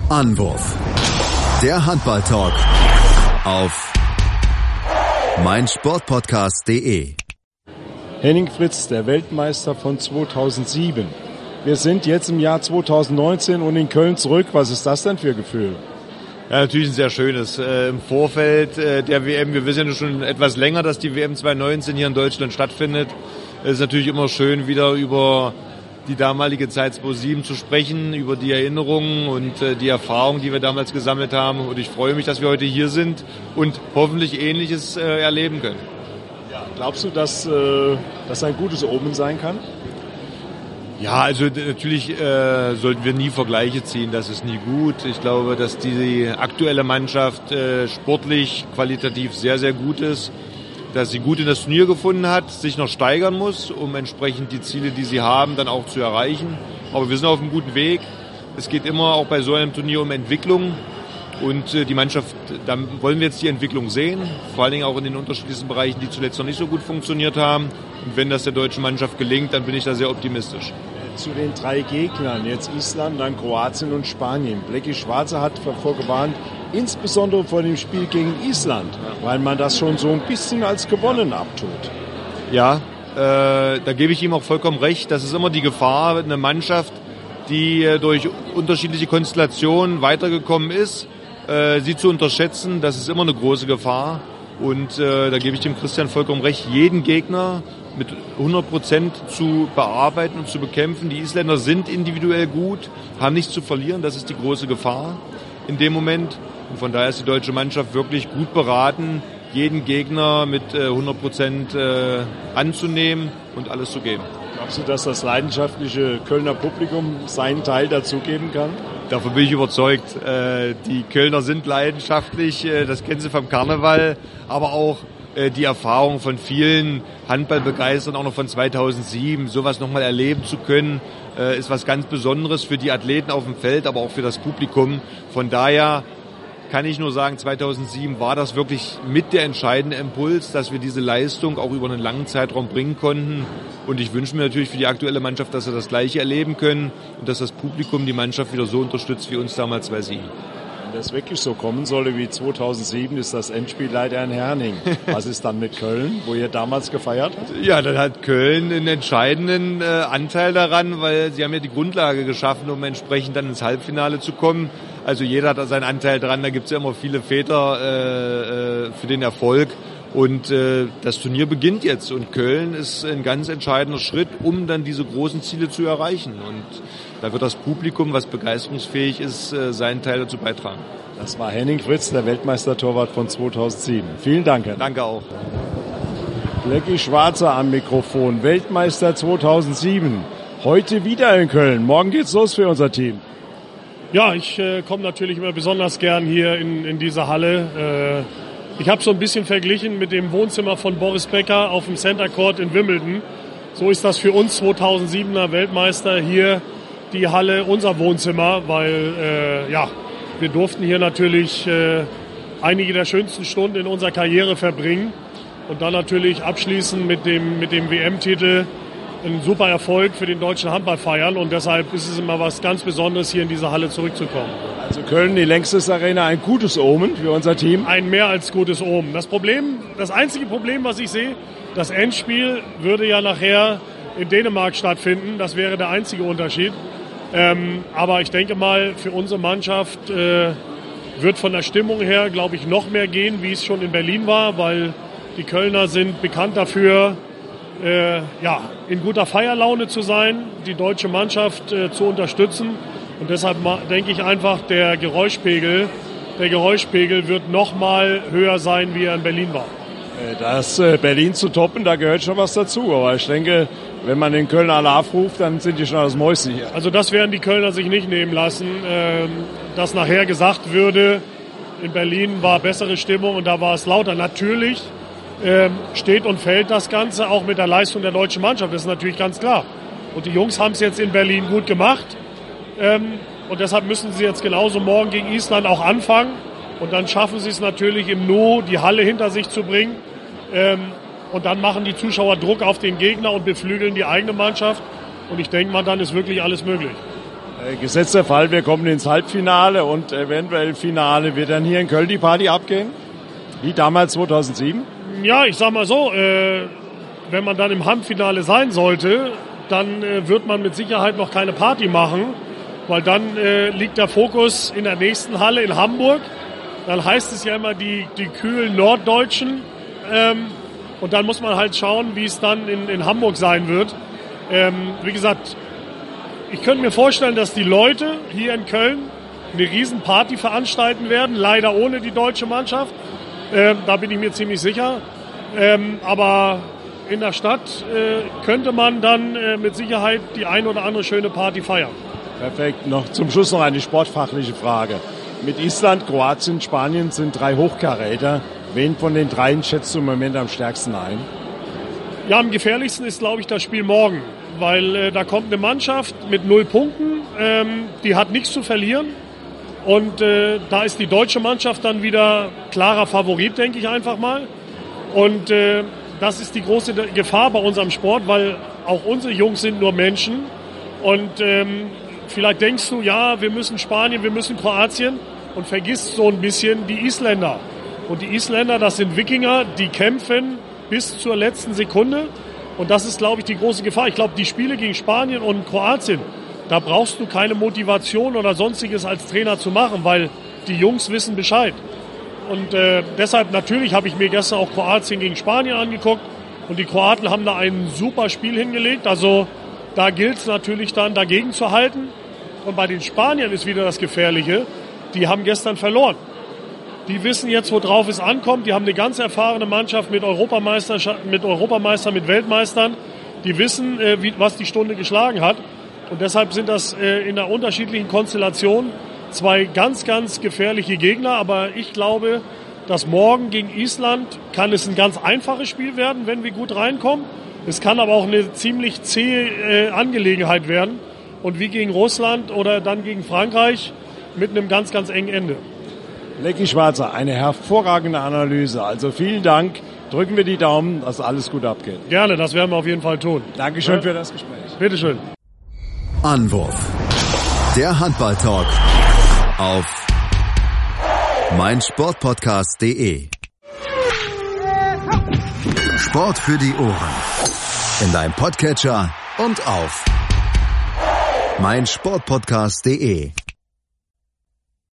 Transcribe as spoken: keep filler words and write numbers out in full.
Anwurf. Der Handball-Talk auf meinsportpodcast punkt de. Henning Fritz, der Weltmeister von zweitausendsieben. Wir sind jetzt im Jahr zweitausendneunzehn und in Köln zurück. Was ist das denn für ein Gefühl? Ja, natürlich ein sehr schönes. Äh, Im Vorfeld äh, der W M, wir wissen ja schon etwas länger, dass die W M zweitausendneunzehn hier in Deutschland stattfindet. Es ist natürlich immer schön, wieder über die damalige Zeit zweitausendsieben zu sprechen, über die Erinnerungen und äh, die Erfahrungen, die wir damals gesammelt haben. Und ich freue mich, dass wir heute hier sind und hoffentlich Ähnliches äh, erleben können. Ja, glaubst du, dass äh, das ein gutes Omen sein kann? Ja, also natürlich äh, sollten wir nie Vergleiche ziehen, das ist nie gut. Ich glaube, dass die aktuelle Mannschaft äh, sportlich, qualitativ sehr, sehr gut ist, dass sie gut in das Turnier gefunden hat, sich noch steigern muss, um entsprechend die Ziele, die sie haben, dann auch zu erreichen. Aber wir sind auf einem guten Weg. Es geht immer auch bei so einem Turnier um Entwicklung. Und äh, die Mannschaft, da wollen wir jetzt die Entwicklung sehen, vor allen Dingen auch in den unterschiedlichsten Bereichen, die zuletzt noch nicht so gut funktioniert haben. Und wenn das der deutschen Mannschaft gelingt, dann bin ich da sehr optimistisch. Zu den drei Gegnern, jetzt Island, dann Kroatien und Spanien. Blackie Schwarzer hat vorgewarnt, insbesondere vor dem Spiel gegen Island, weil man das schon so ein bisschen als gewonnen abtut. Ja, äh, da gebe ich ihm auch vollkommen recht. Das ist immer die Gefahr, eine Mannschaft, die äh, durch unterschiedliche Konstellationen weitergekommen ist, äh, sie zu unterschätzen. Das ist immer eine große Gefahr. Und äh, da gebe ich dem Christian vollkommen recht, jeden Gegner mit hundert Prozent zu bearbeiten und zu bekämpfen. Die Isländer sind individuell gut, haben nichts zu verlieren, das ist die große Gefahr in dem Moment. Und von daher ist die deutsche Mannschaft wirklich gut beraten, jeden Gegner mit äh, hundert Prozent äh, anzunehmen und alles zu geben. Glaubst du, dass das leidenschaftliche Kölner Publikum seinen Teil dazugeben kann? Davon bin ich überzeugt. Äh, die Kölner sind leidenschaftlich, äh, das kennen sie vom Karneval, aber auch die Erfahrung von vielen Handballbegeistern, auch noch von zweitausendsieben, sowas nochmal erleben zu können, ist was ganz Besonderes für die Athleten auf dem Feld, aber auch für das Publikum. Von daher kann ich nur sagen, zweitausendsieben war das wirklich mit der entscheidende Impuls, dass wir diese Leistung auch über einen langen Zeitraum bringen konnten. Und ich wünsche mir natürlich für die aktuelle Mannschaft, dass wir das Gleiche erleben können und dass das Publikum die Mannschaft wieder so unterstützt wie uns damals zweitausendsieben. Wenn das wirklich so kommen solle wie zweitausendsieben, ist das Endspiel leider in Herning. Was ist dann mit Köln, wo ihr damals gefeiert habt? Ja, dann hat Köln einen entscheidenden äh, Anteil daran, weil sie haben ja die Grundlage geschaffen, um entsprechend dann ins Halbfinale zu kommen. Also jeder hat da seinen Anteil dran, da gibt's ja immer viele Väter äh, äh, für den Erfolg. Und äh, das Turnier beginnt jetzt und Köln ist ein ganz entscheidender Schritt, um dann diese großen Ziele zu erreichen. Und da wird das Publikum, was begeisterungsfähig ist, äh, seinen Teil dazu beitragen. Das war Henning Fritz, der Weltmeistertorwart von zweitausendsieben. Vielen Dank, Herr. Danke auch. Blackie Schwarzer am Mikrofon, Weltmeister zweitausendsieben. Heute wieder in Köln. Morgen geht's los für unser Team. Ja, ich äh, komme natürlich immer besonders gern hier in, in diese Halle. Äh, Ich habe so ein bisschen verglichen mit dem Wohnzimmer von Boris Becker auf dem Center Court in Wimbledon. So ist das für uns zweitausendsiebener Weltmeister hier die Halle unser Wohnzimmer, weil äh, ja, wir durften hier natürlich äh, einige der schönsten Stunden in unserer Karriere verbringen und dann natürlich abschließen mit dem, mit dem W M-Titel. Ein super Erfolg für den deutschen Handball feiern und deshalb ist es immer was ganz Besonderes, hier in diese Halle zurückzukommen. Also Köln, die Längstes Arena, ein gutes Omen für unser Team? Ein mehr als gutes Omen. Das Problem, das einzige Problem, was ich sehe, das Endspiel würde ja nachher in Dänemark stattfinden. Das wäre der einzige Unterschied. Ähm, aber ich denke mal, für unsere Mannschaft äh, wird von der Stimmung her, glaube ich, noch mehr gehen, wie es schon in Berlin war, weil die Kölner sind bekannt dafür, Äh, ja, in guter Feierlaune zu sein, die deutsche Mannschaft äh, zu unterstützen. Und deshalb ma- denke ich einfach, der Geräuschpegel, der Geräuschpegel wird noch mal höher sein, wie er in Berlin war. Das äh, Berlin zu toppen, da gehört schon was dazu. Aber ich denke, wenn man den Kölner alle aufruft, dann sind die schon das Mäuschen hier. Also das werden die Kölner sich nicht nehmen lassen, ähm, dass nachher gesagt würde, in Berlin war bessere Stimmung und da war es lauter. Natürlich Ähm, steht und fällt das Ganze auch mit der Leistung der deutschen Mannschaft. Das ist natürlich ganz klar. Und die Jungs haben es jetzt in Berlin gut gemacht. Ähm, und deshalb müssen sie jetzt genauso morgen gegen Island auch anfangen. Und dann schaffen sie es natürlich im Nu, die Halle hinter sich zu bringen. Ähm, und dann machen die Zuschauer Druck auf den Gegner und beflügeln die eigene Mannschaft. Und ich denke mal, dann ist wirklich alles möglich. Gesetzter Fall, wir kommen ins Halbfinale und eventuell Finale. Wird dann hier in Köln die Party abgehen? Wie damals zweitausendsieben? Ja, ich sag mal so, äh, wenn man dann im Halbfinale sein sollte, dann äh, wird man mit Sicherheit noch keine Party machen, weil dann äh, liegt der Fokus in der nächsten Halle in Hamburg. Dann heißt es ja immer die, die kühlen Norddeutschen. Ähm, und dann muss man halt schauen, wie es dann in, in Hamburg sein wird. Ähm, wie gesagt, ich könnte mir vorstellen, dass die Leute hier in Köln eine Riesenparty veranstalten werden, leider ohne die deutsche Mannschaft. Ähm, da bin ich mir ziemlich sicher. Ähm, aber in der Stadt äh, könnte man dann äh, mit Sicherheit die ein oder andere schöne Party feiern. Perfekt. Noch zum Schluss noch eine sportfachliche Frage. Mit Island, Kroatien, Spanien sind drei Hochkaräter. Wen von den dreien schätzt du im Moment am stärksten ein? Ja, am gefährlichsten ist, glaube ich, das Spiel morgen. Weil äh, da kommt eine Mannschaft mit null Punkten, ähm, die hat nichts zu verlieren. Und äh, da ist die deutsche Mannschaft dann wieder klarer Favorit, denke ich einfach mal. Und äh, das ist die große Gefahr bei unserem Sport, weil auch unsere Jungs sind nur Menschen. Und ähm, vielleicht denkst du, ja, wir müssen Spanien, wir müssen Kroatien und vergisst so ein bisschen die Isländer. Und die Isländer, das sind Wikinger, die kämpfen bis zur letzten Sekunde. Und das ist, glaube ich, die große Gefahr. Ich glaube, die Spiele gegen Spanien und Kroatien, da brauchst du keine Motivation oder Sonstiges als Trainer zu machen, weil die Jungs wissen Bescheid. Und äh, deshalb, natürlich habe ich mir gestern auch Kroatien gegen Spanien angeguckt. Und die Kroaten haben da ein super Spiel hingelegt. Also da gilt es natürlich dann, dagegen zu halten. Und bei den Spaniern ist wieder das Gefährliche. Die haben gestern verloren. Die wissen jetzt, worauf es ankommt. Die haben eine ganz erfahrene Mannschaft mit Europameister, mit Europameistern, mit Weltmeistern. Die wissen, äh, wie, was die Stunde geschlagen hat. Und deshalb sind das äh, in einer unterschiedlichen Konstellation zwei ganz, ganz gefährliche Gegner. Aber ich glaube, dass morgen gegen Island kann es ein ganz einfaches Spiel werden, wenn wir gut reinkommen. Es kann aber auch eine ziemlich zähe äh, Angelegenheit werden. Und wie gegen Russland oder dann gegen Frankreich mit einem ganz, ganz engen Ende. Lecky Schwarzer, eine hervorragende Analyse. Also vielen Dank. Drücken wir die Daumen, dass alles gut abgeht. Gerne, das werden wir auf jeden Fall tun. Dankeschön ja? für das Gespräch. Bitteschön. Anwurf. Der Handball-Talk auf meinsportpodcast punkt de. Sport für die Ohren. In deinem Podcatcher und auf meinsportpodcast punkt de.